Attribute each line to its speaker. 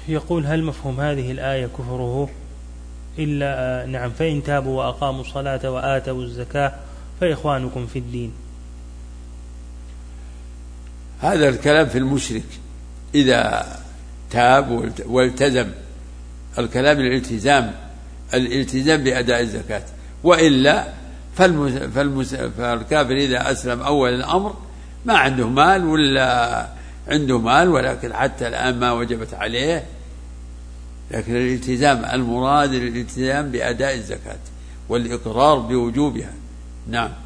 Speaker 1: يقول: هل مفهوم هذه الآية كفره إلا نعم فإن تابوا وأقاموا الصلاة وآتوا الزكاة فإخوانكم في الدين؟
Speaker 2: هذا الكلام في المشرك إذا تاب والتزم، الكلام الالتزام بأداء الزكاة، وإلا فالكافر إذا أسلم أول الأمر ما عنده مال ولا عنده مال ولكن حتى الآن ما وجبت عليه، لكن الالتزام المراد الالتزام بأداء الزكاة والإقرار بوجوبها. نعم.